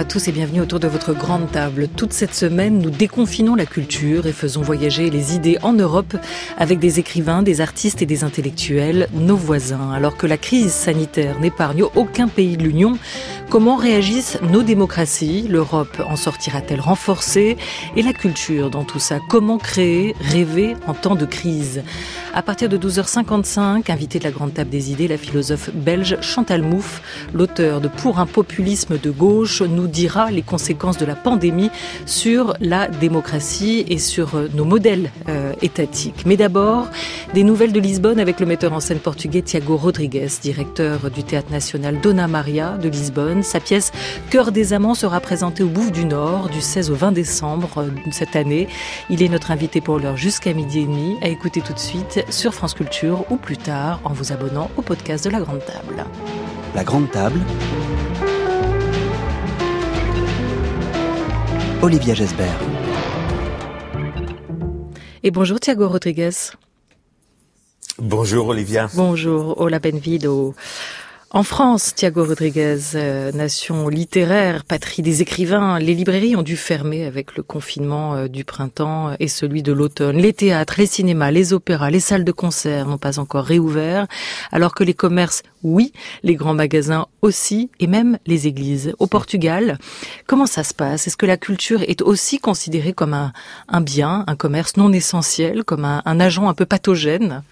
tous et bienvenue autour de votre grande table. Toute cette semaine, nous déconfinons la culture et faisons voyager les idées en Europe avec des écrivains, des artistes et des intellectuels, nos voisins. Alors que la crise sanitaire n'épargne aucun pays de l'Union, comment réagissent nos démocraties? L'Europe en sortira-t-elle renforcée? Et la culture dans tout ça? Comment créer, rêver en temps de crise? À partir de 12h55, invité de la grande table des idées, la philosophe belge Chantal Mouffe, l'auteur de Pour un populisme de gauche, nous dira les conséquences de la pandémie sur la démocratie et sur nos modèles étatiques. Mais d'abord, des nouvelles de Lisbonne avec le metteur en scène portugais Tiago Rodrigues, directeur du Théâtre National Dona Maria de Lisbonne. Sa pièce Cœur des amants sera présentée au Bouffe du Nord du 16 au 20 décembre cette année. Il est notre invité pour l'heure jusqu'à midi et demi, à écouter tout de suite sur France Culture ou plus tard en vous abonnant au podcast de La Grande Table. La Grande Table, Olivia Gesbert. Et bonjour Tiago Rodrigues. Bonjour Olivia. Bonjour, hola benvido. En France, Tiago Rodrigues, nation littéraire, patrie des écrivains, les librairies ont dû fermer avec le confinement du printemps et celui de l'automne. Les théâtres, les cinémas, les opéras, les salles de concert n'ont pas encore réouvert, alors que les commerces, oui, les grands magasins aussi, et même les églises. Au Portugal, comment ça se passe? Est-ce que la culture est aussi considérée comme un bien, un commerce non essentiel, comme un agent un peu pathogène?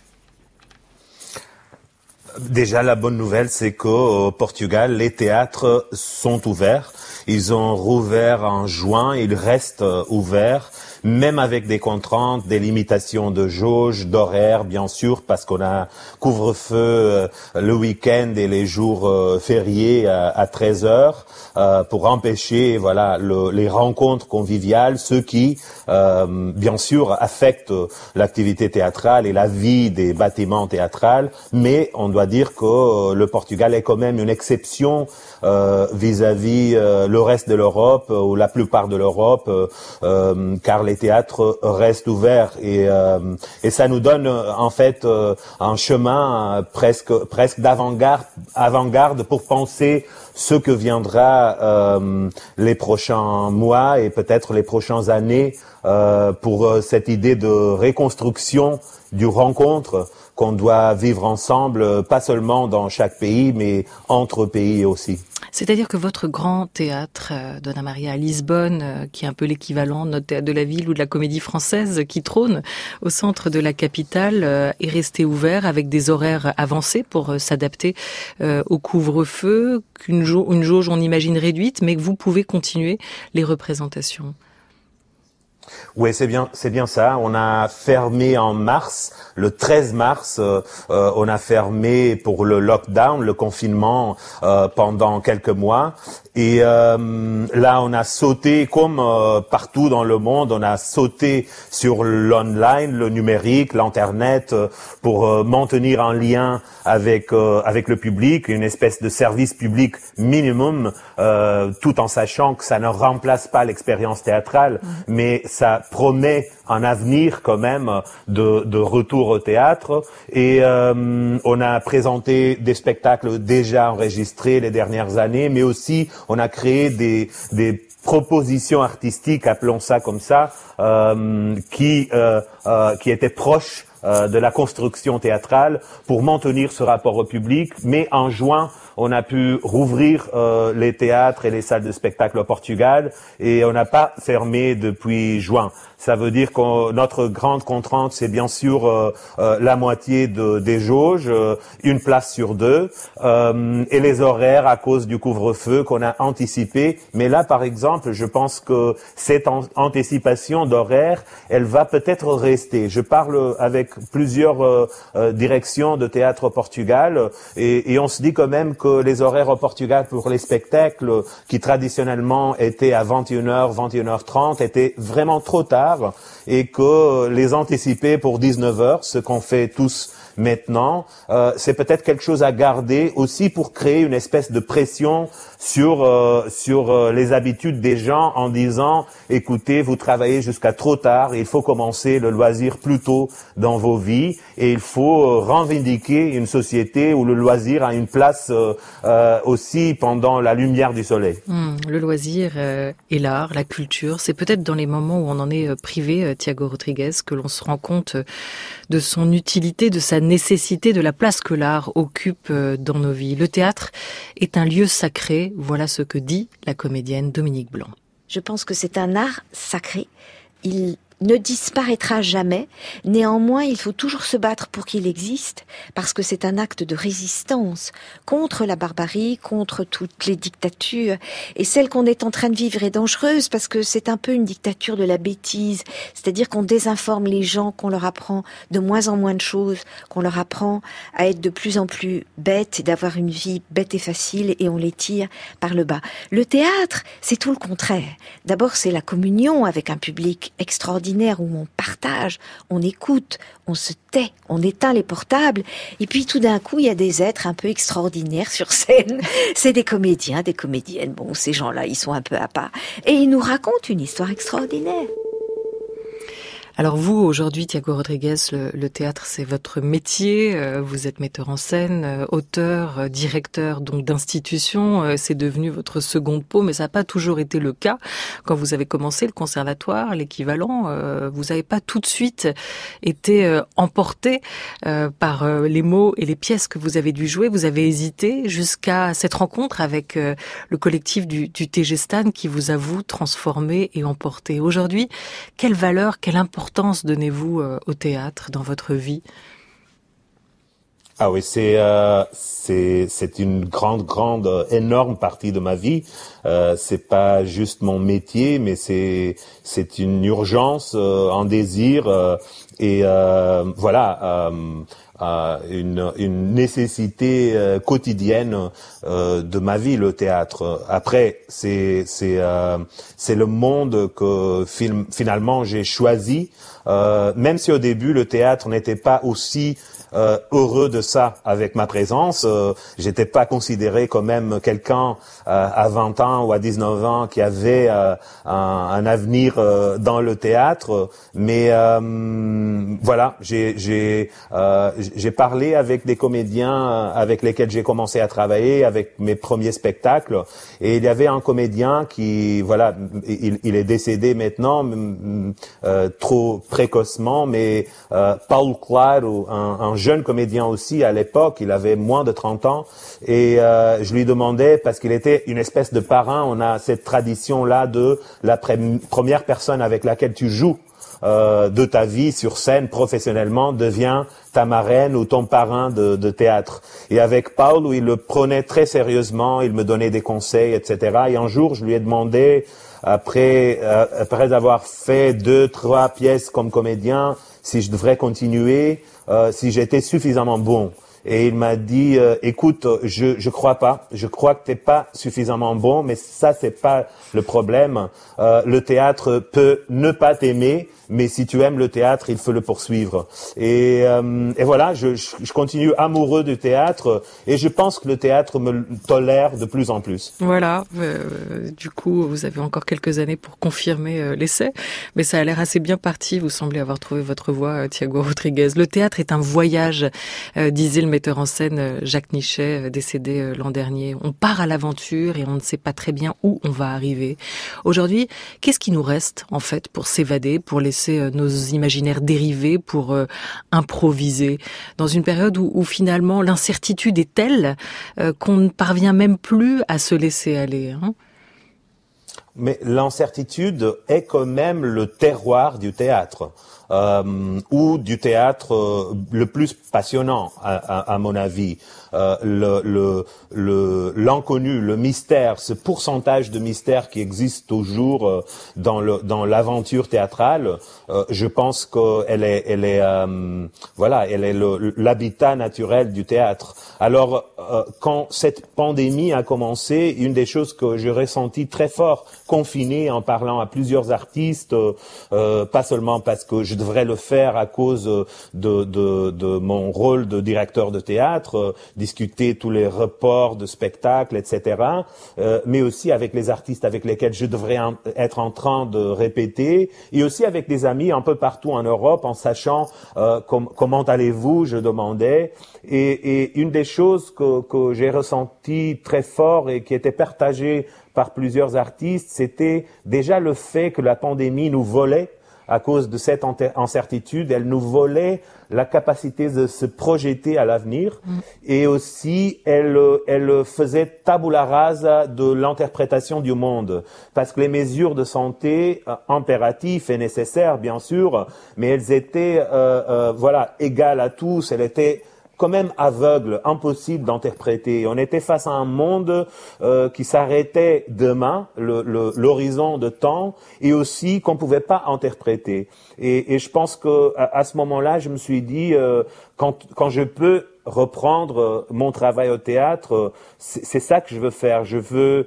Déjà, la bonne nouvelle, c'est qu'au Portugal, les théâtres sont ouverts. Ils ont rouvert en juin, ils restent ouverts, même avec des contraintes, des limitations de jauge, d'horaire, bien sûr, parce qu'on a couvre-feu le week-end et les jours fériés à 13 heures, pour empêcher, les rencontres conviviales, ce qui, bien sûr, affectent l'activité théâtrale et la vie des bâtiments théâtrales, mais on doit dire que le Portugal est quand même une exception vis-à-vis le reste de l'Europe ou la plupart de l'Europe, car les théâtres restent ouverts et ça nous donne en fait un chemin presque d'avant-garde pour penser ce que viendra les prochains mois et peut-être les prochaines années pour cette idée de reconstruction du rencontre qu'on doit vivre ensemble, pas seulement dans chaque pays, mais entre pays aussi. C'est-à-dire que votre grand théâtre Dona Maria à Lisbonne, qui est un peu l'équivalent de notre théâtre de la ville ou de la Comédie Française qui trône au centre de la capitale, est resté ouvert avec des horaires avancés pour s'adapter au couvre-feu, une jauge on imagine réduite, mais que vous pouvez continuer les représentations. Oui, c'est bien ça. On a fermé en mars, le 13 mars, on a fermé pour le lockdown, le confinement, pendant quelques mois. Et là, on a sauté, comme partout dans le monde, on a sauté sur l'online, le numérique, l'internet, pour maintenir un lien avec le public, une espèce de service public minimum, tout en sachant que ça ne remplace pas l'expérience théâtrale, mais ça promet un avenir quand même de retour au théâtre. Et on a présenté des spectacles déjà enregistrés les dernières années, mais aussi on a créé des propositions artistiques, appelons ça comme ça, qui étaient proches de la construction théâtrale pour maintenir ce rapport au public. Mais en juin, on a pu rouvrir les théâtres et les salles de spectacle au Portugal et on n'a pas fermé depuis juin. Ça veut dire que notre grande contrainte, c'est bien sûr la moitié des jauges, une place sur deux, et les horaires à cause du couvre-feu qu'on a anticipé. Mais là, par exemple, je pense que cette anticipation d'horaire, elle va peut-être rester. Je parle avec plusieurs directions de théâtre au Portugal et on se dit quand même que les horaires au Portugal pour les spectacles qui traditionnellement étaient à 21h, 21h30 étaient vraiment trop tard et que les anticiper pour 19h, ce qu'on fait tous maintenant, c'est peut-être quelque chose à garder aussi pour créer une espèce de pression sur les habitudes des gens en disant écoutez, vous travaillez jusqu'à trop tard, il faut commencer le loisir plus tôt dans vos vies et il faut revendiquer une société où le loisir a une place aussi pendant la lumière du soleil. Le loisir et l'art, la culture, c'est peut-être dans les moments où on en est privé, Thiago Rodrigues, que l'on se rend compte de son utilité, de sa nécessité, de la place que l'art occupe dans nos vies. Le théâtre est un lieu sacré, voilà ce que dit la comédienne Dominique Blanc. Je pense que c'est un art sacré. Il ne disparaîtra jamais. Néanmoins, il faut toujours se battre pour qu'il existe, parce que c'est un acte de résistance contre la barbarie, contre toutes les dictatures. Et celle qu'on est en train de vivre est dangereuse, parce que c'est un peu une dictature de la bêtise. C'est-à-dire qu'on désinforme les gens, qu'on leur apprend de moins en moins de choses, qu'on leur apprend à être de plus en plus bêtes et d'avoir une vie bête et facile, et on les tire par le bas. Le théâtre, c'est tout le contraire. D'abord, c'est la communion avec un public extraordinaire, où on partage, on écoute, on se tait, on éteint les portables, et puis tout d'un coup, il y a des êtres un peu extraordinaires sur scène. C'est des comédiens, des comédiennes. Bon, ces gens-là, ils sont un peu à part. Et ils nous racontent une histoire extraordinaire. Alors vous, aujourd'hui, Thiago Rodrigues, le théâtre, c'est votre métier. Vous êtes metteur en scène, auteur, directeur donc d'institution. C'est devenu votre seconde peau, mais ça n'a pas toujours été le cas. Quand vous avez commencé le conservatoire, l'équivalent, vous n'avez pas tout de suite été emporté par les mots et les pièces que vous avez dû jouer. Vous avez hésité jusqu'à cette rencontre avec le collectif du TG Stan qui vous a, vous, transformé et emporté. Aujourd'hui, quelle valeur, quelle importance donnez-vous au théâtre dans votre vie? Ah oui, c'est une grande, énorme partie de ma vie. C'est pas juste mon métier, mais c'est une urgence, un désir et voilà. Une nécessité quotidienne de ma vie, le théâtre. Après, c'est le monde que finalement j'ai choisi, même si au début le théâtre n'était pas aussi heureux de ça avec ma présence. J'étais pas considéré comme même quelqu'un à 20 ans ou à 19 ans qui avait un avenir dans le théâtre, mais voilà, j'ai parlé avec des comédiens avec lesquels j'ai commencé à travailler avec mes premiers spectacles, et il y avait un comédien qui, voilà, il est décédé maintenant trop précocement, mais Paulo Claro, un jeune comédien aussi à l'époque, il avait moins de 30 ans, et je lui demandais, parce qu'il était une espèce de parrain, on a cette tradition-là de la première personne avec laquelle tu joues de ta vie sur scène professionnellement devient ta marraine ou ton parrain de théâtre. Et avec Paul, il le prenait très sérieusement, il me donnait des conseils, etc. Et un jour, je lui ai demandé, après avoir fait 2-3 pièces comme comédien, si je devrais continuer, si j'étais suffisamment bon. Et il m'a dit, écoute, je crois pas. Je crois que t'es pas suffisamment bon, mais ça, c'est pas le problème. Le théâtre peut ne pas t'aimer, mais si tu aimes le théâtre, il faut le poursuivre. Et voilà, je continue amoureux du théâtre, et je pense que le théâtre me tolère de plus en plus. Voilà, du coup, vous avez encore quelques années pour confirmer l'essai, mais ça a l'air assez bien parti. Vous semblez avoir trouvé votre voie, Thiago Rodrigues. Le théâtre est un voyage, disait le metteur en scène Jacques Nichet, décédé l'an dernier. On part à l'aventure et on ne sait pas très bien où on va arriver. Aujourd'hui, qu'est-ce qui nous reste, en fait, pour s'évader, pour laisser nos imaginaires dériver, pour improviser, dans une période où finalement l'incertitude est telle qu'on ne parvient même plus à se laisser aller, hein? Mais l'incertitude est quand même le terroir du théâtre. Ou du théâtre le plus passionnant à mon avis. L'inconnu, le mystère, ce pourcentage de mystère qui existe toujours dans l'aventure théâtrale, je pense qu'elle est voilà, elle est l'habitat naturel du théâtre. Alors quand cette pandémie a commencé, une des choses que j'ai ressenti très fort, confiné en parlant à plusieurs artistes, pas seulement parce que je devrais le faire à cause de mon rôle de directeur de théâtre, discuter tous les reports de spectacles, etc. Mais aussi avec les artistes avec lesquels je devrais être en train de répéter, et aussi avec des amis un peu partout en Europe, en sachant comment allez-vous, je demandais. Et une des choses que j'ai ressenti très fort et qui était partagée par plusieurs artistes, c'était déjà le fait que la pandémie nous volait. À cause de cette incertitude, elle nous volait la capacité de se projeter à l'avenir, et aussi elle faisait tabula rasa de l'interprétation du monde, parce que les mesures de santé impératives et nécessaires, bien sûr, mais elles étaient égales à tous. Elles étaient quand même aveugle, impossible d'interpréter. On était face à un monde qui s'arrêtait demain, l'horizon de temps, et aussi qu'on pouvait pas interpréter. Et je pense que à ce moment-là, je me suis dit quand je peux reprendre mon travail au théâtre, c'est ça que je veux faire. Je veux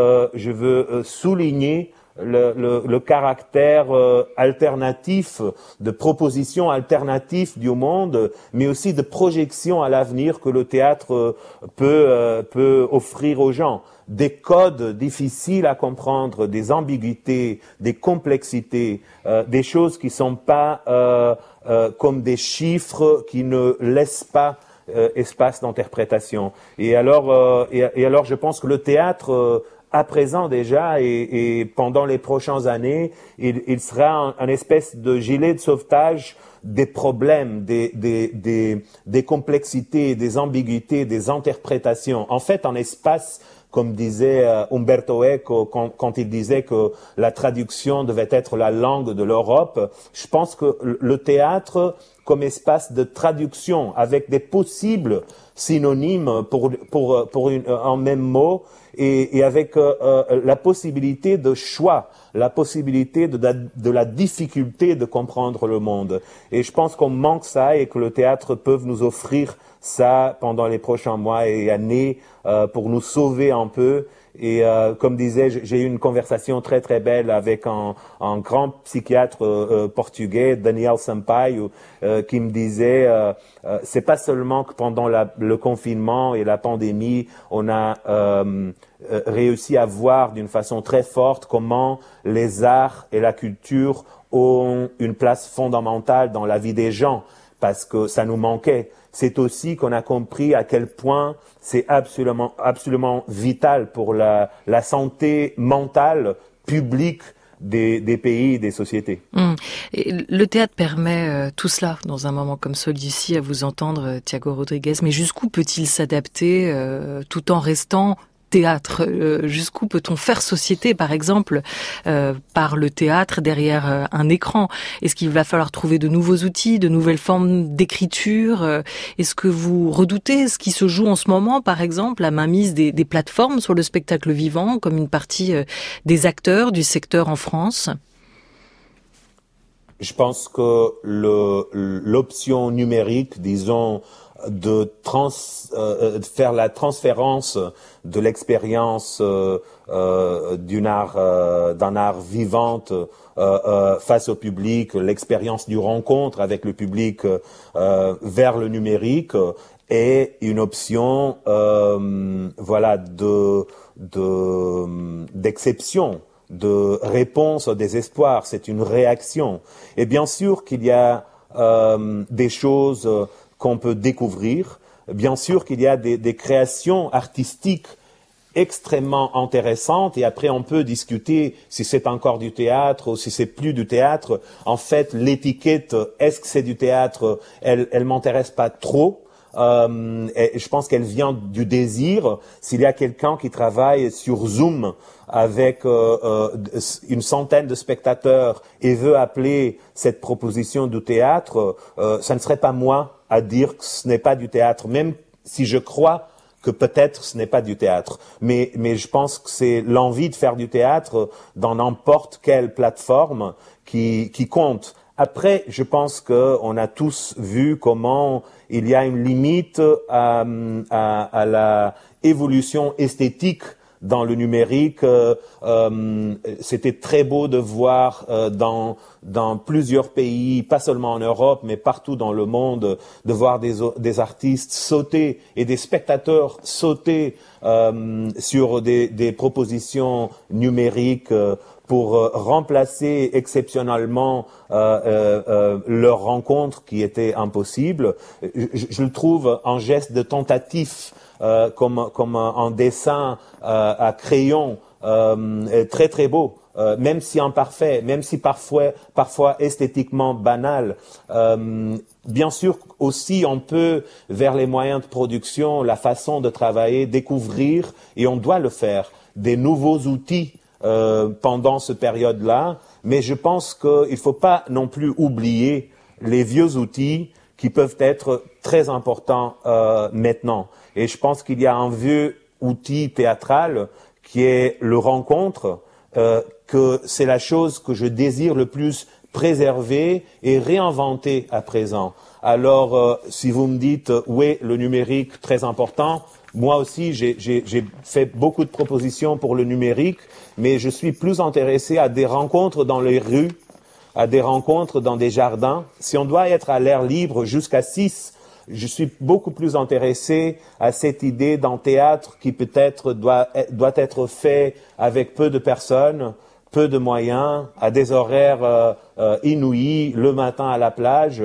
souligner le caractère alternatif, de proposition alternative du monde, mais aussi de projection à l'avenir que le théâtre peut offrir aux gens. Des codes difficiles à comprendre, des ambiguïtés, des complexités, des choses qui sont pas comme des chiffres qui ne laissent pas espace d'interprétation. Et alors, je pense que le théâtre à présent déjà et pendant les prochaines années, il sera un espèce de gilet de sauvetage des problèmes, des complexités, des ambiguïtés, des interprétations. En fait, un espace, comme disait Umberto Eco quand il disait que la traduction devait être la langue de l'Europe, je pense que le théâtre comme espace de traduction avec des possibles synonymes pour un même mot, et avec la possibilité de choix, la possibilité de la difficulté de comprendre le monde. Et je pense qu'on manque ça, et que le théâtre peut nous offrir ça pendant les prochains mois et années pour nous sauver un peu. Et comme disait, j'ai eu une conversation très très belle avec un grand psychiatre portugais, Daniel Sampaio, qui me disait c'est pas seulement que pendant le confinement et la pandémie, on a réussi à voir d'une façon très forte comment les arts et la culture ont une place fondamentale dans la vie des gens, parce que ça nous manquait. C'est aussi qu'on a compris à quel point c'est absolument vital pour la santé mentale publique des pays, des sociétés. Et le théâtre permet tout cela dans un moment comme celui-ci, à vous entendre, Thiago Rodrigues. Mais jusqu'où peut-il s'adapter tout en restant théâtre? Jusqu'où peut-on faire société, par exemple, par le théâtre derrière un écran? Est-ce qu'il va falloir trouver de nouveaux outils, de nouvelles formes d'écriture? Est-ce que vous redoutez ce qui se joue en ce moment, par exemple, la mainmise des plateformes sur le spectacle vivant, comme une partie des acteurs du secteur en France? Je pense que l'option numérique, disons, de faire la transférence de l'expérience d'un art vivante face au public, l'expérience du rencontre avec le public vers le numérique est une option d'exception, de réponse au désespoir. C'est une réaction. Et bien sûr qu'il y a des choses qu'on peut découvrir. Bien sûr qu'il y a des créations artistiques extrêmement intéressantes, et après on peut discuter si c'est encore du théâtre ou si c'est plus du théâtre. En fait, l'étiquette est-ce que c'est du théâtre, elle m'intéresse pas trop. Et je pense qu'elle vient du désir. S'il y a quelqu'un qui travaille sur Zoom avec une centaine de spectateurs et veut appeler cette proposition du théâtre, ça ne serait pas moi à dire que ce n'est pas du théâtre, même si je crois que peut-être ce n'est pas du théâtre. Mais je pense que c'est l'envie de faire du théâtre dans n'importe quelle plateforme qui compte. Après, je pense qu'on a tous vu comment il y a une limite à la évolution esthétique dans le numérique. C'était très beau de voir dans plusieurs pays, pas seulement en Europe, mais partout dans le monde, de voir des artistes sauter et des spectateurs sauter sur des propositions numériques pour remplacer exceptionnellement leur rencontre qui était impossible. Je le trouve un geste de tentatif, comme un dessin à crayon, très très beau. Même si imparfait, même si parfois esthétiquement banal. Bien sûr aussi on peut, vers les moyens de production, la façon de travailler, découvrir, et on doit le faire, des nouveaux outils pendant cette période-là, mais je pense qu'il ne faut pas non plus oublier les vieux outils qui peuvent être très importants maintenant. Et je pense qu'il y a un vieux outil théâtral qui est le rencontre, que c'est la chose que je désire le plus préserver et réinventer à présent. Alors, si vous me dites, oui, le numérique, très important, moi aussi, j'ai fait beaucoup de propositions pour le numérique, mais je suis plus intéressé à des rencontres dans les rues, à des rencontres dans des jardins. Si on doit être à l'air libre jusqu'à 6, je suis beaucoup plus intéressé à cette idée d'un théâtre qui peut-être doit être fait avec peu de personnes, peu de moyens, à des horaires inouïs, le matin à la plage,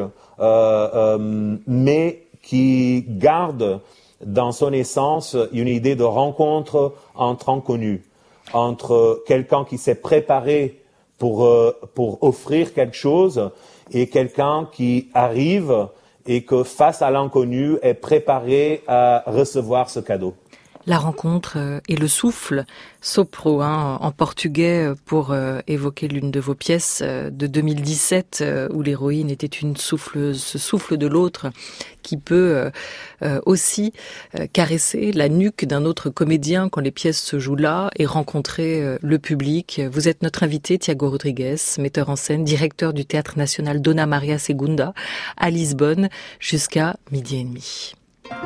mais qui garde dans son essence une idée de rencontre entre inconnus, entre quelqu'un qui s'est préparé pour offrir quelque chose et quelqu'un qui arrive et que face à l'inconnu est préparé à recevoir ce cadeau. La rencontre et le souffle, sopro en portugais, pour évoquer l'une de vos pièces de 2017 où l'héroïne était une souffleuse, ce souffle de l'autre qui peut aussi caresser la nuque d'un autre comédien quand les pièces se jouent là et rencontrer le public. Vous êtes notre invité, Tiago Rodrigues, metteur en scène, directeur du Théâtre National Dona Maria Segunda à Lisbonne jusqu'à 12h30.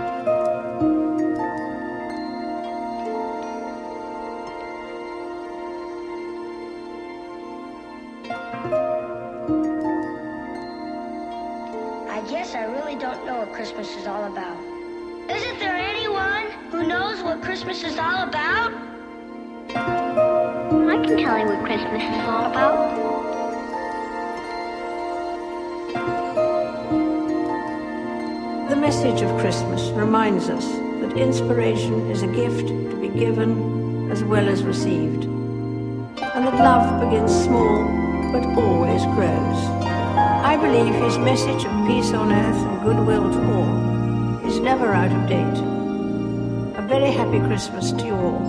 I really don't know what Christmas is all about. Isn't there anyone who knows what Christmas is all about? I can tell you what Christmas is all about. The message of Christmas reminds us that inspiration is a gift to be given as well as received, and that love begins small but always grows. I believe his message of peace on earth and goodwill to all is never out of date. A very happy Christmas to you all.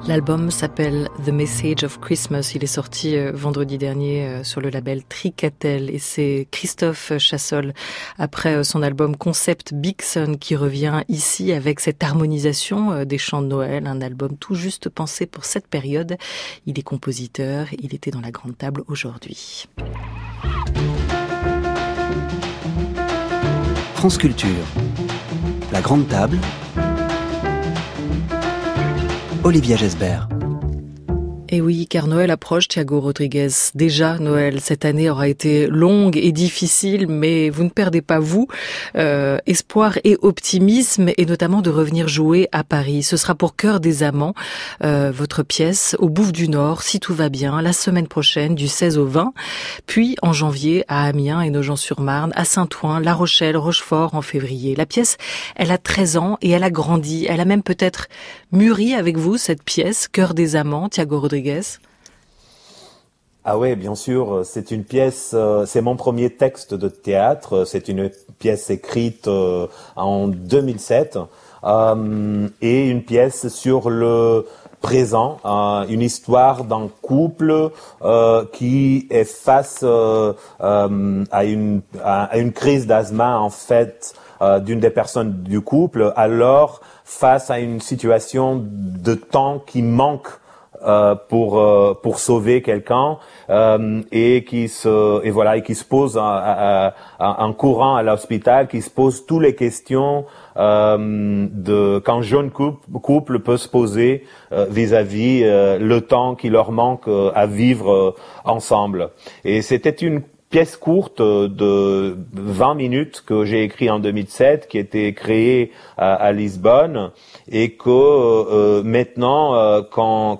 L'album s'appelle The Message of Christmas. Il est sorti vendredi dernier sur le label Tricatel. Et c'est Christophe Chassol, après son album Concept Big Sun, qui revient ici avec cette harmonisation des chants de Noël. Un album tout juste pensé pour cette période. Il est compositeur. Il était dans la grande table aujourd'hui. France Culture. La grande table. Olivia Gesbert. Et oui, car Noël approche, Thiago Rodriguez. Déjà, Noël, cette année aura été longue et difficile, mais vous ne perdez pas, vous, espoir et optimisme, et notamment de revenir jouer à Paris. Ce sera pour Cœur des Amants, votre pièce au Bouffe du Nord, si tout va bien, la semaine prochaine, du 16 au 20, puis en janvier à Amiens et Nogent-sur-Marne, à Saint-Ouen, La Rochelle, Rochefort en février. La pièce, elle a 13 ans et elle a grandi. Elle a même peut-être mûri avec vous, cette pièce, Cœur des Amants, Thiago Rodriguez. Ah ouais, bien sûr, c'est une pièce, c'est mon premier texte de théâtre, c'est une pièce écrite en 2007 et une pièce sur le présent, une histoire d'un couple qui est face à une crise d'asthme en fait d'une des personnes du couple, alors face à une situation de temps qui manque pour sauver quelqu'un et qui se pose en courant à l'hôpital, qui se pose toutes les questions qu'un jeune couple peut se poser vis-à-vis le temps qui leur manque à vivre ensemble. Et c'était une pièce courte de 20 minutes que j'ai écrit en 2007, qui était créée à Lisbonne, et que maintenant, quand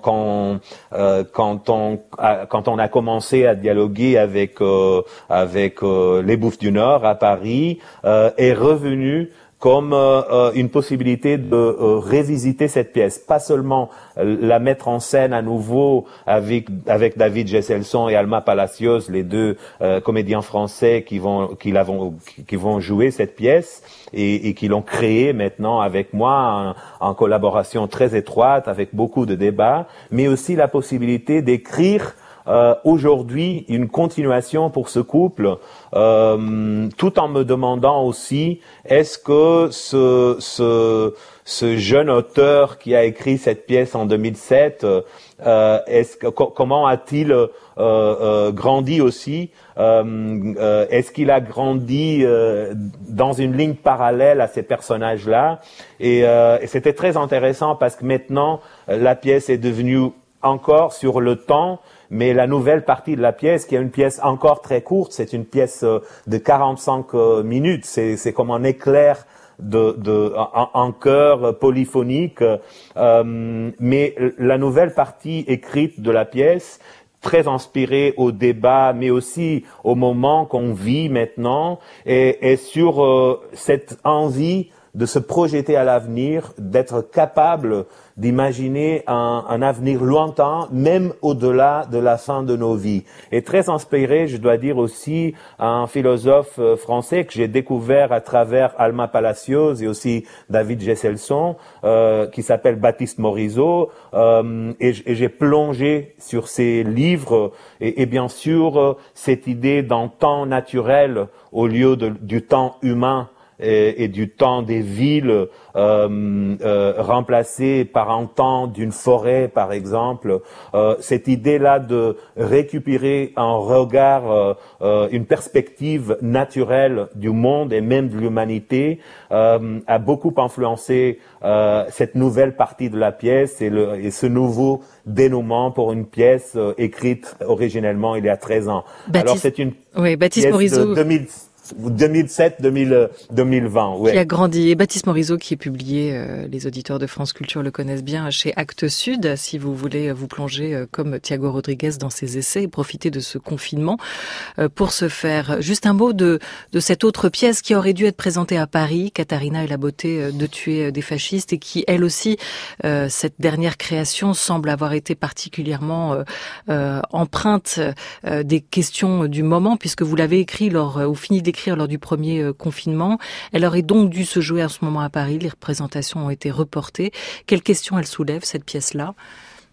on a commencé à dialoguer avec les Bouffes du Nord à Paris, est revenu comme une possibilité de revisiter cette pièce, pas sellement la mettre en scène à nouveau avec David Gesselson et Alma Palacios, les deux comédiens français qui vont jouer cette pièce et qui l'ont créée maintenant avec moi en collaboration très étroite, avec beaucoup de débats, mais aussi la possibilité d'écrire aujourd'hui une continuation pour ce couple, tout en me demandant aussi, est-ce que ce jeune auteur qui a écrit cette pièce en 2007, comment a-t-il grandi aussi? Est-ce qu'il a grandi dans une ligne parallèle à ces personnages-là? Et c'était très intéressant parce que maintenant la pièce est devenue encore sur le temps, mais la nouvelle partie de la pièce, qui est une pièce encore très courte, c'est une pièce de 45 minutes, c'est comme un éclair en chœur polyphonique, mais la nouvelle partie écrite de la pièce, très inspirée au débat, mais aussi au moment qu'on vit maintenant, est sur cette envie de se projeter à l'avenir, d'être capable d'imaginer un avenir lointain, même au-delà de la fin de nos vies. Et très inspiré, je dois dire aussi, un philosophe français que j'ai découvert à travers Alma Palacios et aussi David Gesselson, qui s'appelle Baptiste Morisot, et j'ai plongé sur ses livres et bien sûr cette idée d'un temps naturel au lieu du temps humain et du temps des villes remplacé par un temps d'une forêt, par exemple. Cette idée-là de récupérer un regard, une perspective naturelle du monde et même de l'humanité a beaucoup influencé cette nouvelle partie de la pièce et ce nouveau dénouement pour une pièce écrite originellement il y a 13 ans. Alors c'est une Baptiste pièce Morisot. de 2007-2020, ouais. Qui a grandi. Et Baptiste Morisot, qui est publié, les auditeurs de France Culture le connaissent bien, chez Actes Sud, si vous voulez vous plonger comme Thiago Rodriguez dans ses essais et profiter de ce confinement pour ce faire. Juste un mot de cette autre pièce qui aurait dû être présentée à Paris, Katharina et la beauté de tuer des fascistes, et qui, elle aussi, cette dernière création semble avoir été particulièrement empreinte des questions du moment, puisque vous l'avez écrit ou fini d'écrire lors du premier confinement. Elle aurait donc dû se jouer en ce moment à Paris. Les représentations ont été reportées. Quelles questions elle soulève, cette pièce-là?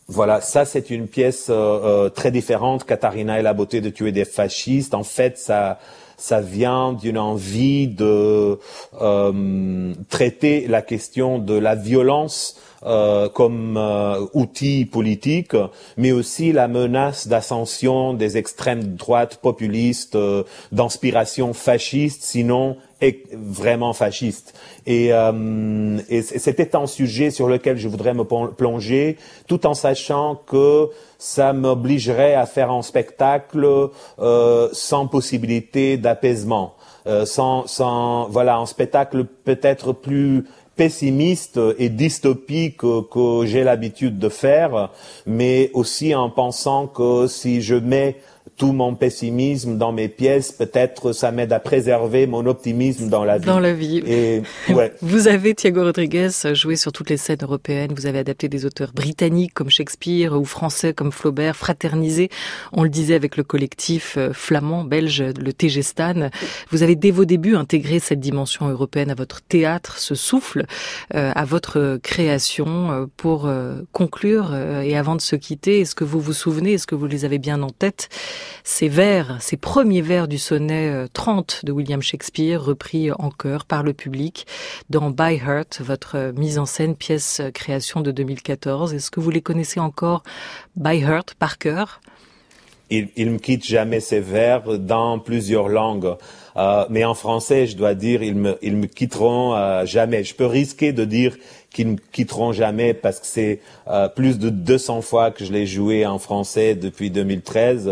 Voilà, ça c'est une pièce très différente. Katharina et la beauté de tuer des fascistes. En fait, ça vient d'une envie de traiter la question de la violence comme outil politique, mais aussi la menace d'ascension des extrêmes droites populistes, d'inspiration fasciste, sinon vraiment fasciste. Et c'était un sujet sur lequel je voudrais me plonger, tout en sachant que ça m'obligerait à faire un spectacle sans possibilité d'apaisement, voilà, un spectacle peut-être plus pessimiste et dystopique que j'ai l'habitude de faire, mais aussi en pensant que si je mets tout mon pessimisme dans mes pièces, peut-être ça m'aide à préserver mon optimisme dans la vie. Dans la vie. Et, ouais. Vous avez, Thiago Rodrigues, joué sur toutes les scènes européennes. Vous avez adapté des auteurs britanniques comme Shakespeare ou français comme Flaubert, fraternisé, on le disait, avec le collectif flamand, belge, le TG Stan. Vous avez, dès vos débuts, intégré cette dimension européenne à votre théâtre, ce souffle, à votre création. Pour conclure, et avant de se quitter, est-ce que vous vous souvenez, est-ce que vous les avez bien en tête, ces vers, ces premiers vers du sonnet 30 de William Shakespeare, repris en chœur par le public dans By Heart, votre mise en scène, pièce création de 2014. Est-ce que vous les connaissez encore, By Heart, par cœur? Il me quitte jamais ces vers dans plusieurs langues. Mais en français, je dois dire, ils me quitteront jamais. Je peux risquer de dire qu'ils me quitteront jamais parce que c'est plus de 200 fois que je l'ai joué en français depuis 2013.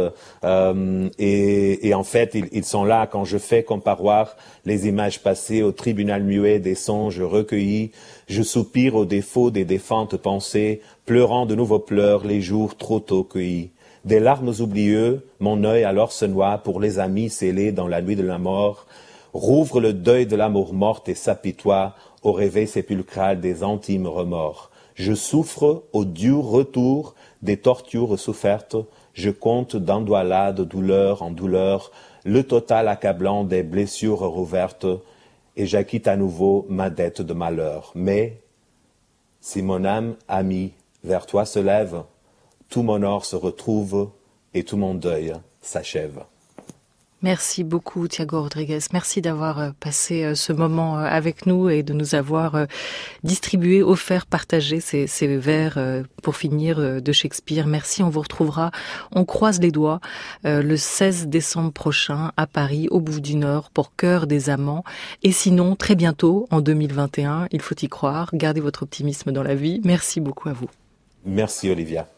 Et en fait, ils sont là quand je fais comparoir les images passées au tribunal muet des songes recueillis. Je soupire au défaut des défuntes pensées, pleurant de nouveaux pleurs les jours trop tôt cueillis. Des larmes oublieux, mon œil alors se noie pour les amis scellés dans la nuit de la mort, rouvre le deuil de l'amour morte et s'apitoie au réveil sépulcral des intimes remords. Je souffre au dur retour des tortures souffertes, je compte d'endoilat de douleur en douleur, le total accablant des blessures rouvertes, et j'acquitte à nouveau ma dette de malheur. Mais, si mon âme amie vers toi se lève, tout mon or se retrouve et tout mon deuil s'achève. Merci beaucoup, Thiago Rodrigues. Merci d'avoir passé ce moment avec nous et de nous avoir distribué, offert, partagé ces vers pour finir de Shakespeare. Merci, on vous retrouvera, on croise les doigts, le 16 décembre prochain à Paris, au Bouffe du Nord, pour Cœur des Amants. Et sinon, très bientôt, en 2021, il faut y croire. Gardez votre optimisme dans la vie. Merci beaucoup à vous. Merci, Olivia.